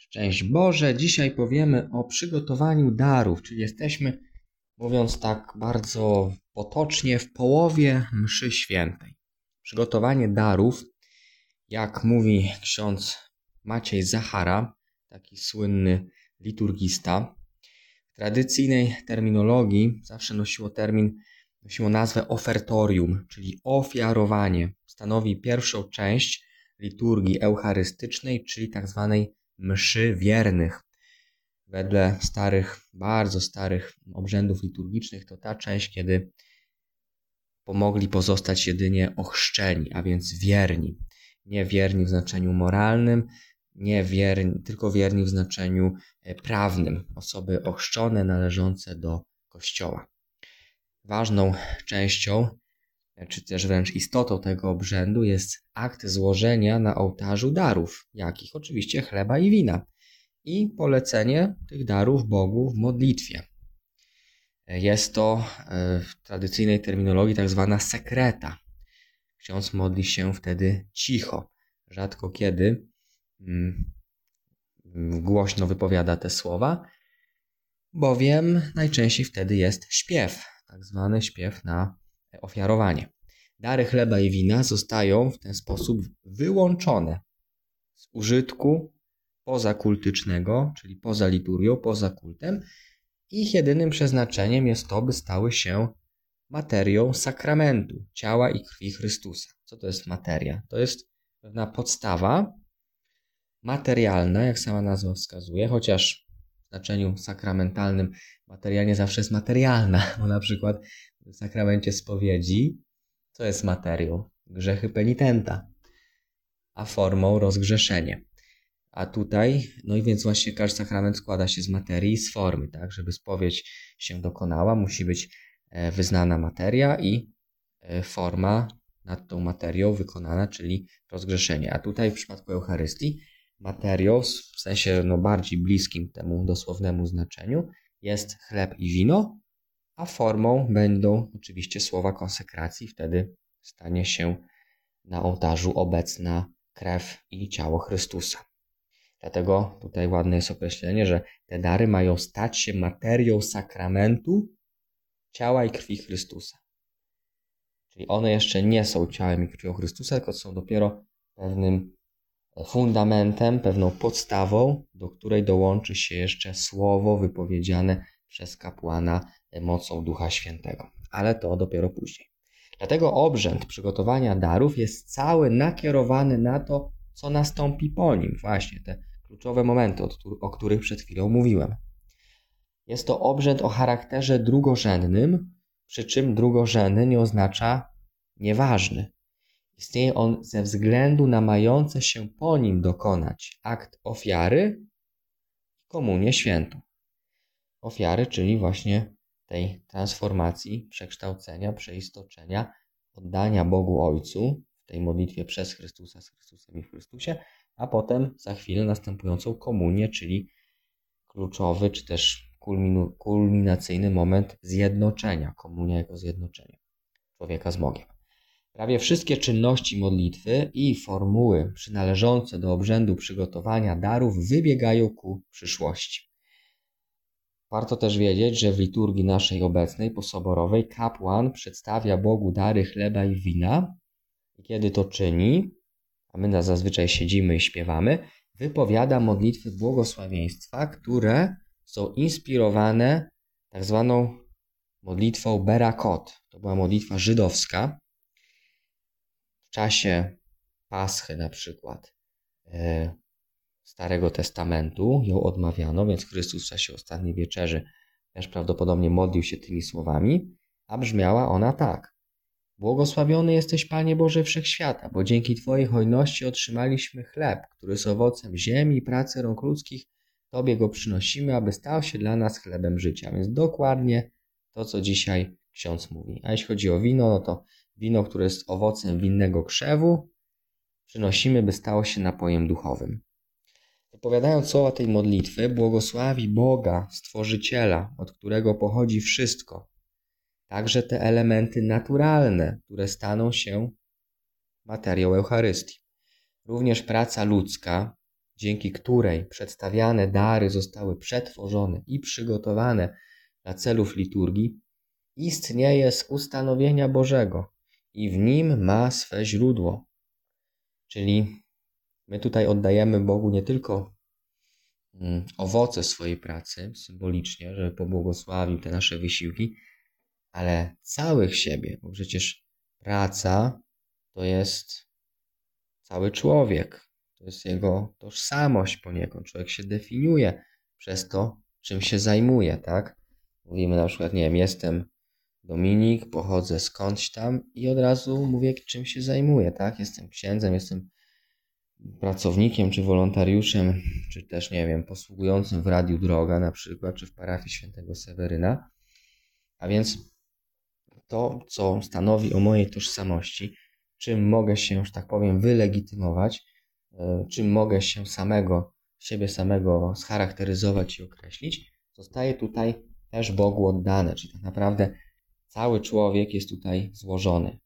Szczęść Boże! Dzisiaj powiemy o przygotowaniu darów, czyli jesteśmy, mówiąc tak bardzo potocznie, w połowie mszy świętej. Przygotowanie darów, jak mówi ksiądz Maciej Zachara, taki słynny liturgista, w tradycyjnej terminologii zawsze nosiło nazwę ofertorium, czyli ofiarowanie. Stanowi pierwszą część liturgii eucharystycznej, czyli tak zwanej mszy wiernych. Wedle bardzo starych obrzędów liturgicznych to ta część, kiedy pomogli pozostać jedynie ochrzczeni, a więc wierni. Nie wierni w znaczeniu moralnym, tylko wierni w znaczeniu prawnym. Osoby ochrzczone należące do Kościoła. Ważną częścią, czy też wręcz istotą tego obrzędu jest akt złożenia na ołtarzu darów, jakich oczywiście chleba i wina, i polecenie tych darów Bogu w modlitwie. Jest to w tradycyjnej terminologii tak zwana sekreta. Ksiądz modli się wtedy cicho. Rzadko kiedy głośno wypowiada te słowa, bowiem najczęściej wtedy jest śpiew, tak zwany śpiew na ofiarowanie. Dary chleba i wina zostają w ten sposób wyłączone z użytku pozakultycznego, czyli poza liturgią, poza kultem. Ich jedynym przeznaczeniem jest to, by stały się materią sakramentu, ciała i krwi Chrystusa. Co to jest materia? To jest pewna podstawa materialna, jak sama nazwa wskazuje, chociaż w znaczeniu sakramentalnym materia nie zawsze jest materialna, bo na przykład w sakramencie spowiedzi co jest materią? Grzechy penitenta, a formą rozgrzeszenie. A tutaj, i więc właśnie każdy sakrament składa się z materii i z formy, tak? Żeby spowiedź się dokonała, musi być wyznana materia i forma nad tą materią wykonana, czyli rozgrzeszenie. A tutaj w przypadku Eucharystii materią, w sensie bardziej bliskim temu dosłownemu znaczeniu, jest chleb i wino, a formą będą oczywiście słowa konsekracji. Wtedy stanie się na ołtarzu obecna krew i ciało Chrystusa. Dlatego tutaj ładne jest określenie, że te dary mają stać się materią sakramentu ciała i krwi Chrystusa. Czyli one jeszcze nie są ciałem i krwią Chrystusa, tylko są dopiero pewnym fundamentem, pewną podstawą, do której dołączy się jeszcze słowo wypowiedziane przez kapłana mocą Ducha Świętego. Ale to dopiero później. Dlatego obrzęd przygotowania darów jest cały nakierowany na to, co nastąpi po nim. Właśnie te kluczowe momenty, o których przed chwilą mówiłem. Jest to obrzęd o charakterze drugorzędnym, przy czym drugorzędny nie oznacza nieważny. Istnieje on ze względu na mające się po nim dokonać akt ofiary i komunię świętą. Ofiary, czyli właśnie tej transformacji, przekształcenia, przeistoczenia, oddania Bogu Ojcu w tej modlitwie przez Chrystusa, z Chrystusem i w Chrystusie, a potem za chwilę następującą komunię, czyli kluczowy, czy też kulminacyjny moment zjednoczenia, komunia jako zjednoczenie człowieka z Bogiem. Prawie wszystkie czynności modlitwy i formuły przynależące do obrzędu przygotowania darów wybiegają ku przyszłości. Warto też wiedzieć, że w liturgii naszej obecnej, posoborowej, kapłan przedstawia Bogu dary chleba i wina i kiedy to czyni, a my zazwyczaj siedzimy i śpiewamy, wypowiada modlitwy błogosławieństwa, które są inspirowane tak zwaną modlitwą Berakot. To była modlitwa żydowska. W czasie Paschy na przykład Starego Testamentu ją odmawiano, więc Chrystus w czasie ostatniej wieczerzy też prawdopodobnie modlił się tymi słowami, a brzmiała ona tak. Błogosławiony jesteś, Panie Boże Wszechświata, bo dzięki Twojej hojności otrzymaliśmy chleb, który jest owocem ziemi i pracy rąk ludzkich. Tobie go przynosimy, aby stał się dla nas chlebem życia. Więc dokładnie to, co dzisiaj ksiądz mówi. A jeśli chodzi o wino, to wino, które jest owocem winnego krzewu, przynosimy, by stało się napojem duchowym. Wypowiadając słowa tej modlitwy, błogosławi Boga, Stworzyciela, od którego pochodzi wszystko, także te elementy naturalne, które staną się materią Eucharystii. Również praca ludzka, dzięki której przedstawiane dary zostały przetworzone i przygotowane dla celów liturgii, istnieje z ustanowienia Bożego i w nim ma swe źródło. Czyli my tutaj oddajemy Bogu nie tylko owoce swojej pracy, symbolicznie, żeby pobłogosławił te nasze wysiłki, ale całych siebie, bo przecież praca to jest cały człowiek, to jest jego tożsamość poniekąd. Człowiek się definiuje przez to, czym się zajmuje, tak? Mówimy na przykład, nie wiem, jestem Dominik, pochodzę skądś tam i od razu mówię, czym się zajmuję, tak? Jestem księdzem, jestem pracownikiem, czy wolontariuszem, czy też, nie wiem, posługującym w Radiu Droga na przykład, czy w parafii Świętego Seweryna. A więc to, co stanowi o mojej tożsamości, czym mogę się, że tak powiem, wylegitymować, czym mogę siebie samego scharakteryzować i określić, zostaje tutaj też Bogu oddane. Czyli tak naprawdę cały człowiek jest tutaj złożony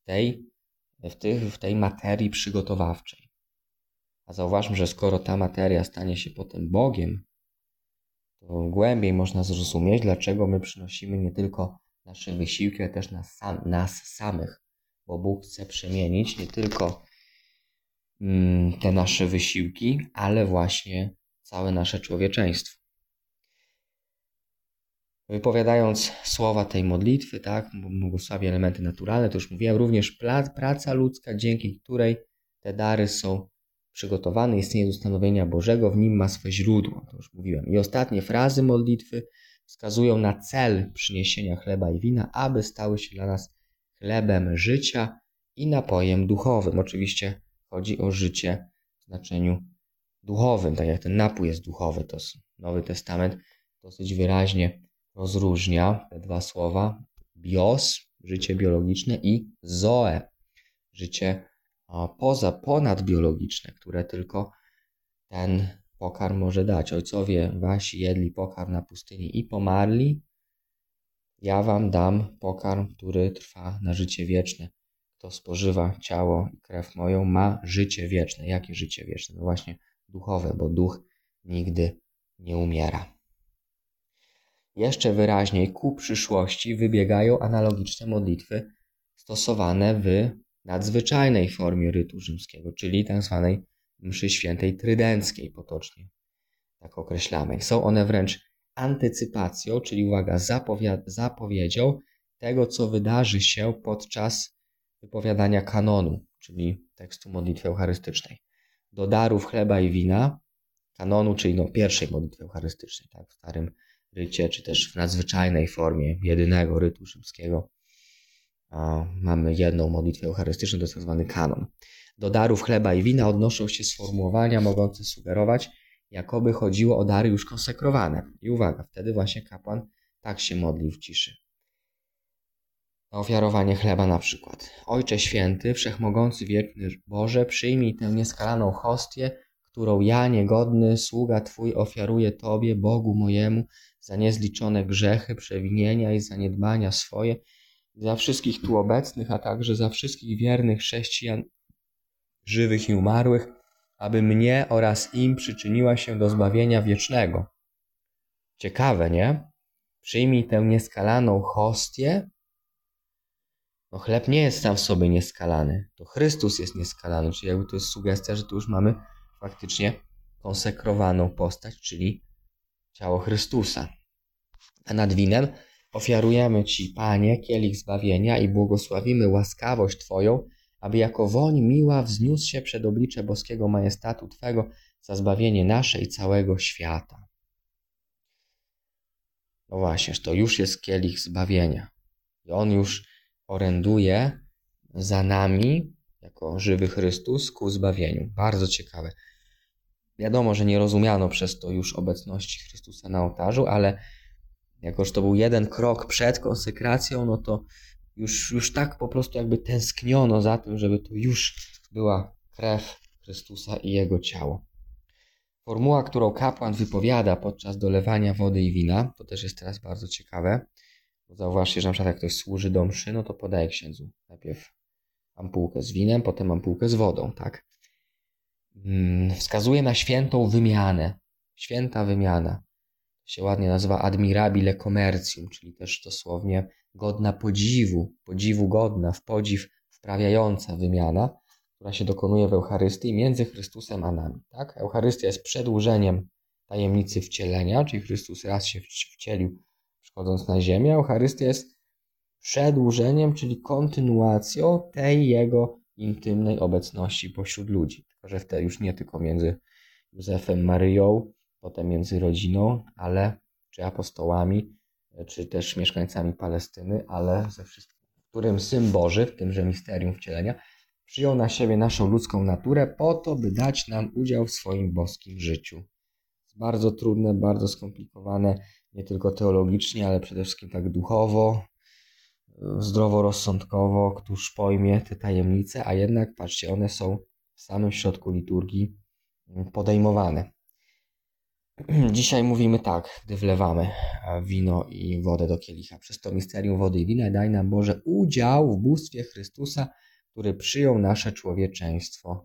w tej materii przygotowawczej. A zauważmy, że skoro ta materia stanie się potem Bogiem, to głębiej można zrozumieć, dlaczego my przynosimy nie tylko nasze wysiłki, ale też nas samych. Bo Bóg chce przemienić nie tylko te nasze wysiłki, ale właśnie całe nasze człowieczeństwo. Wypowiadając słowa tej modlitwy, tak, błogosławię elementy naturalne, to już mówiłem, również praca ludzka, dzięki której te dary są przygotowane, istnieje z ustanowienia Bożego, w nim ma swe źródło, to już mówiłem. I ostatnie frazy modlitwy wskazują na cel przyniesienia chleba i wina, aby stały się dla nas chlebem życia i napojem duchowym. Oczywiście chodzi o życie w znaczeniu duchowym, tak jak ten napój jest duchowy, to Nowy Testament dosyć wyraźnie rozróżnia te dwa słowa: bios, życie biologiczne, i zoe, życie ponadbiologiczne, które tylko ten pokarm może dać. Ojcowie wasi jedli pokarm na pustyni i pomarli. Ja wam dam pokarm, który trwa na życie wieczne. Kto spożywa ciało i krew moją, ma życie wieczne. Jakie życie wieczne? No właśnie duchowe, bo duch nigdy nie umiera. Jeszcze wyraźniej ku przyszłości wybiegają analogiczne modlitwy stosowane w nadzwyczajnej formie rytu rzymskiego, czyli tzw. mszy świętej trydenckiej, potocznie tak określanej. Są one wręcz antycypacją, czyli uwaga, zapowiedzią tego, co wydarzy się podczas wypowiadania kanonu, czyli tekstu modlitwy eucharystycznej. Do darów chleba i wina, kanonu, czyli pierwszej modlitwy eucharystycznej, tak, w starym rycie, czy też w nadzwyczajnej formie jedynego rytu rzymskiego, mamy jedną modlitwę eucharystyczną, to jest tzw. kanon. Do darów chleba i wina odnoszą się sformułowania mogące sugerować, jakoby chodziło o dary już konsekrowane. I uwaga, wtedy właśnie kapłan tak się modlił w ciszy. Na ofiarowanie chleba na przykład. Ojcze święty, wszechmogący, wieczny Boże, przyjmij tę nieskalaną hostię, którą ja, niegodny sługa Twój, ofiaruję Tobie, Bogu mojemu, za niezliczone grzechy, przewinienia i zaniedbania swoje, za wszystkich tu obecnych, a także za wszystkich wiernych chrześcijan, żywych i umarłych, aby mnie oraz im przyczyniła się do zbawienia wiecznego. Ciekawe, nie? Przyjmij tę nieskalaną hostię. No chleb nie jest sam w sobie nieskalany. To Chrystus jest nieskalany, czyli jakby to jest sugestia, że tu już mamy faktycznie konsekrowaną postać, czyli ciało Chrystusa. A nad winem ofiarujemy Ci, Panie, kielich zbawienia i błogosławimy łaskawość Twoją, aby jako woń miła wzniósł się przed oblicze boskiego majestatu Twego za zbawienie nasze i całego świata. No właśnie, to już jest kielich zbawienia. I on już oręduje za nami, jako żywy Chrystus, ku zbawieniu. Bardzo ciekawe. Wiadomo, że nie rozumiano przez to już obecności Chrystusa na ołtarzu, ale jakoż to był jeden krok przed konsekracją, no to już tak po prostu jakby tęskniono za tym, żeby to już była krew Chrystusa i Jego ciało. Formuła, którą kapłan wypowiada podczas dolewania wody i wina, to też jest teraz bardzo ciekawe, bo zauważcie, że na przykład jak ktoś służy do mszy, no to podaje księdzu najpierw ampułkę z winem, potem ampułkę z wodą, tak? wskazuje na świętą wymianę. Święta wymiana. To się ładnie nazywa admirabile commercium, czyli też dosłownie godna podziwu, podziwu godna, w podziw wprawiająca wymiana, która się dokonuje w Eucharystii między Chrystusem a nami. Tak? Eucharystia jest przedłużeniem tajemnicy wcielenia, czyli Chrystus raz się wcielił, przychodząc na ziemię. Eucharystia jest przedłużeniem, czyli kontynuacją tej Jego intymnej obecności pośród ludzi. Tylko że wtedy już nie tylko między Józefem, Maryją, potem między rodziną, ale czy apostołami, czy też mieszkańcami Palestyny, ale ze wszystkim, w którym Syn Boży, w tymże misterium wcielenia, przyjął na siebie naszą ludzką naturę po to, by dać nam udział w swoim boskim życiu. Bardzo trudne, bardzo skomplikowane, nie tylko teologicznie, ale przede wszystkim tak duchowo, zdroworozsądkowo, któż pojmie te tajemnice, a jednak, patrzcie, one są w samym środku liturgii podejmowane. Dzisiaj mówimy tak, gdy wlewamy wino i wodę do kielicha. Przez to misterium wody i wina daj nam, Boże, udział w bóstwie Chrystusa, który przyjął nasze człowieczeństwo.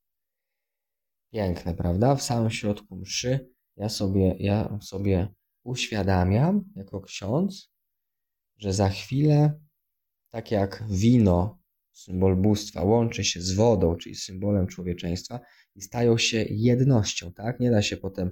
Piękne, prawda? W samym środku mszy ja sobie uświadamiam jako ksiądz, że za chwilę, tak jak wino, symbol bóstwa, łączy się z wodą, czyli symbolem człowieczeństwa i stają się jednością, tak? Nie da się potem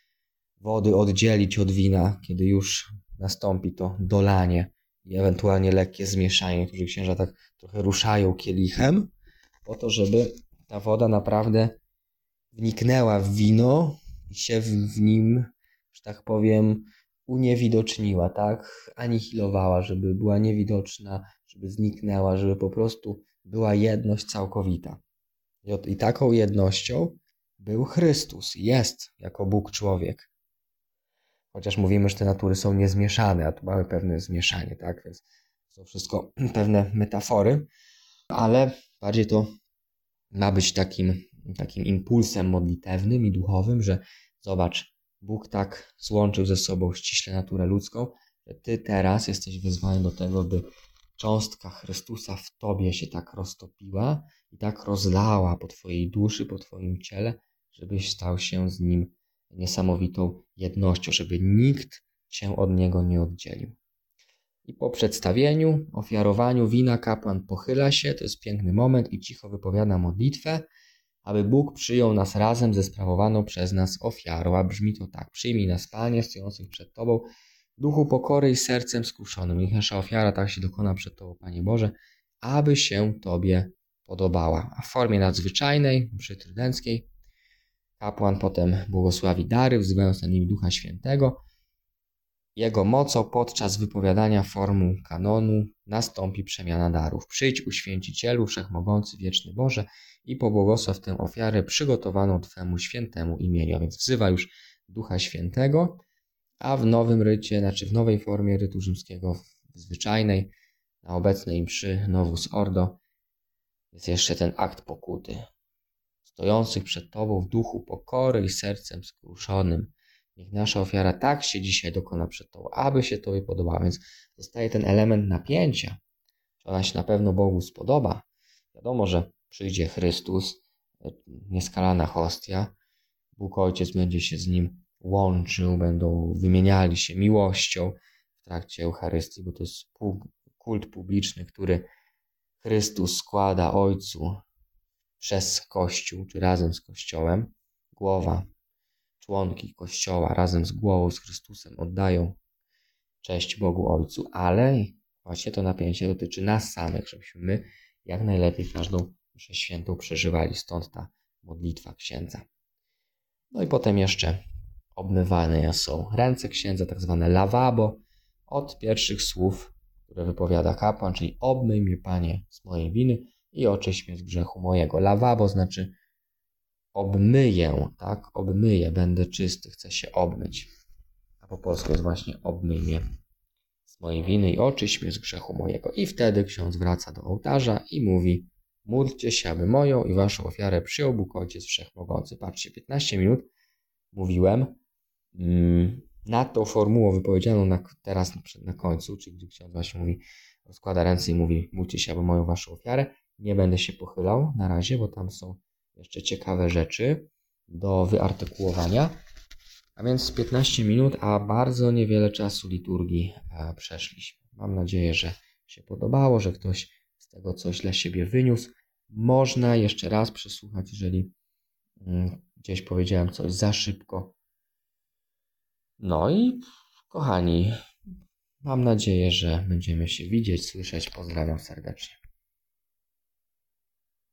wody oddzielić od wina, kiedy już nastąpi to dolanie i ewentualnie lekkie zmieszanie. Niektórzy księża tak trochę ruszają kielichem po to, żeby ta woda naprawdę wniknęła w wino i się w nim, że tak powiem, uniewidoczniła, tak? Anihilowała, żeby była niewidoczna, żeby zniknęła, żeby po prostu była jedność całkowita. I taką jednością był Chrystus, jest jako Bóg człowiek. Chociaż mówimy, że te natury są niezmieszane, a tu mamy pewne zmieszanie, tak? Więc są wszystko pewne metafory, ale bardziej to ma być takim impulsem modlitewnym i duchowym, że zobacz, Bóg tak złączył ze sobą ściśle naturę ludzką, że ty teraz jesteś wezwany do tego, by cząstka Chrystusa w tobie się tak roztopiła i tak rozlała po twojej duszy, po twoim ciele, żebyś stał się z Nim niesamowitą jednością, żeby nikt cię od Niego nie oddzielił. I po przedstawieniu, ofiarowaniu wina kapłan pochyla się, to jest piękny moment i cicho wypowiada modlitwę, aby Bóg przyjął nas razem ze sprawowaną przez nas ofiarą. A brzmi to tak: przyjmij nas, Panie, stojących przed Tobą, w duchu pokory i sercem skruszonym. Niech nasza ofiara tak się dokona przed Tobą, Panie Boże, aby się Tobie podobała. A w formie nadzwyczajnej, mszy trydenckiej, kapłan potem błogosławi dary, wzywając na nimi Ducha Świętego. Jego mocą podczas wypowiadania formuł kanonu nastąpi przemiana darów. Przyjdź, uświęcicielu, wszechmogący, wieczny Boże, i pobłogosław tę ofiarę przygotowaną Twemu świętemu imieniu. A więc wzywa już Ducha Świętego, a w nowym rycie, znaczy w nowej formie rytu rzymskiego, w zwyczajnej, na obecnej mszy Novus Ordo, jest jeszcze ten akt pokuty. Stojących przed Tobą w duchu pokory i sercem skruszonym. Niech nasza ofiara tak się dzisiaj dokona przed Tobą, aby się Tobie podobała. Więc zostaje ten element napięcia. Czy ona się na pewno Bogu spodoba? Wiadomo, że przyjdzie Chrystus, nieskalana hostia. Bóg Ojciec będzie się z Nim łączył, będą wymieniali się miłością w trakcie Eucharystii, bo to jest kult publiczny, który Chrystus składa Ojcu przez Kościół, czy razem z Kościołem. Głowa, członki Kościoła razem z głową, z Chrystusem oddają cześć Bogu Ojcu, ale właśnie to napięcie dotyczy nas samych, żebyśmy my jak najlepiej każdą mszę świętą przeżywali. Stąd ta modlitwa księdza. No i potem jeszcze obmywane są ręce księdza, tak zwane lavabo, od pierwszych słów, które wypowiada kapłan, czyli obmyj mnie, Panie, z mojej winy i oczyść mnie z grzechu mojego. Lavabo znaczy obmyję, tak? Obmyję, będę czysty, chcę się obmyć. A po polsku jest właśnie obmyj mnie z mojej winy i oczyść mnie z grzechu mojego. I wtedy ksiądz wraca do ołtarza i mówi: módlcie się, aby moją i waszą ofiarę przyjął Bóg Ojciec Wszechmogący. Patrzcie, 15 minut mówiłem nad tą formułą wypowiedzianą teraz na końcu, czyli gdy ksiądz właśnie mówi, rozkłada ręce i mówi: módlcie się, aby moją waszą ofiarę. Nie będę się pochylał na razie, bo tam są jeszcze ciekawe rzeczy do wyartykułowania. A więc 15 minut, a bardzo niewiele czasu liturgii przeszliśmy. Mam nadzieję, że się podobało, że ktoś z tego coś dla siebie wyniósł. Można jeszcze raz przesłuchać, jeżeli gdzieś powiedziałem coś za szybko. No i kochani, mam nadzieję, że będziemy się widzieć, słyszeć. Pozdrawiam serdecznie.